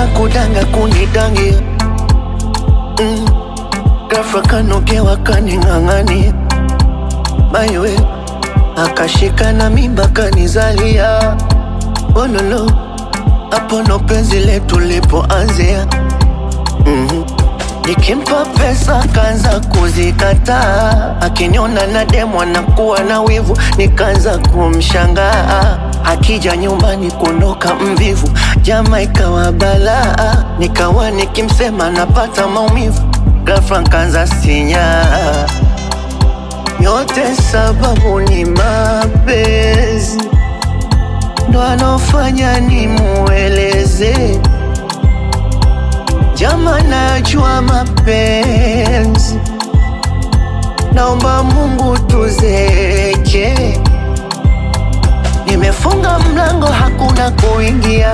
kudanga kunidangi ghafla kanogewa kaning'ang'ani maiwe akashika na mimba kanizalia ololo hapo ndo penzi letu lipoanzia nikimpa pesa kaanza kuzikataa akiniona na demu anakuwa na wivu nikaanza kumshangaa akija nyumbani kuondoka mvivu jamaa ikawa balaa nikawa nikimsema napata maumivu ghafla kaanza sinyaa yote sababu ni mapenzi ndo anofanya nimueleze jamaa najua mapenzi naomba Mungu tuzeke nimefunga mlango hakuna kuingia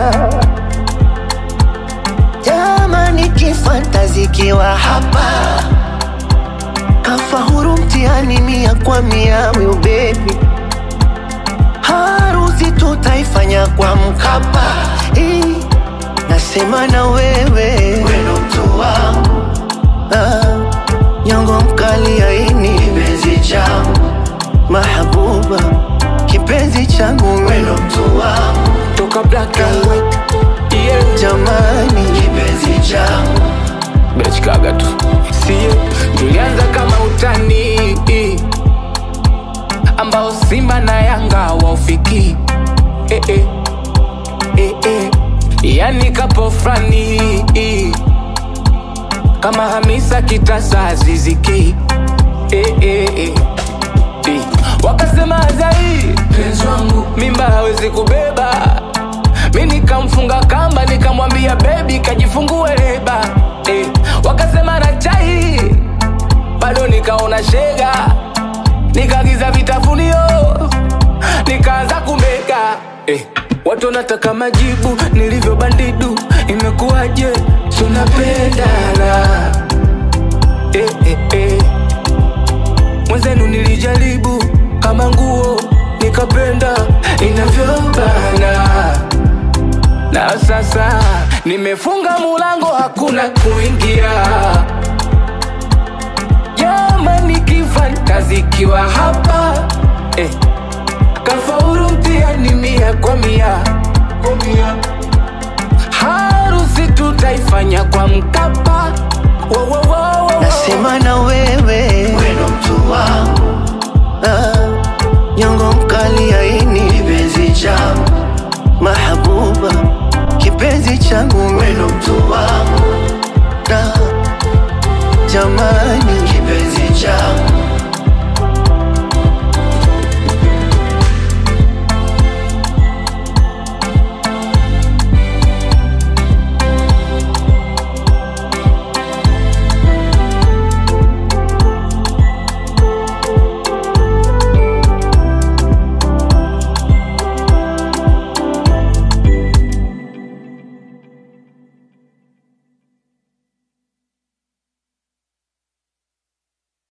jamaa nikifantazikiwa hapa kafa huru mtihani 100 kwa 100 will baby harusi tutaifanya kwa Mkapa nasema na wewe ndo mtu wangu nyongo mkali ya ini kipenzi changu mahabuba kipenzi changu ndo mtu wangu toka black and white jamani kipenzi changu bitch kaga tu siye tulianza kama utani ambao Simba na Yanga waufiki yani kapo frani kama Hamisa Kitasa Aziziki wakasema Azai penzi wangu mimba hawezi kubeba mimi nikamfunga kamba nikamwambia baby kajifungue leba wakasema na chai bado nikaona shega nikagiza vitafunio nikaanza kumeka watu nataka majibu nilivyo bandidu imekuwaje tunapendana mwenzenu nilijaribu kama nguo nikapenda inavyobana na sasa nimefunga mulango hakuna kuingia jamani kifantazikiwa hapa kafauru mtihani 100 kwa 100 harusi tutaifanya kwa Mkapa nasema na wewe ndo mtu wangu nyongo mkali ya ini kipenzi changu mahabuba kipenzi changu ndo mtu wangu jamani kipenzi changu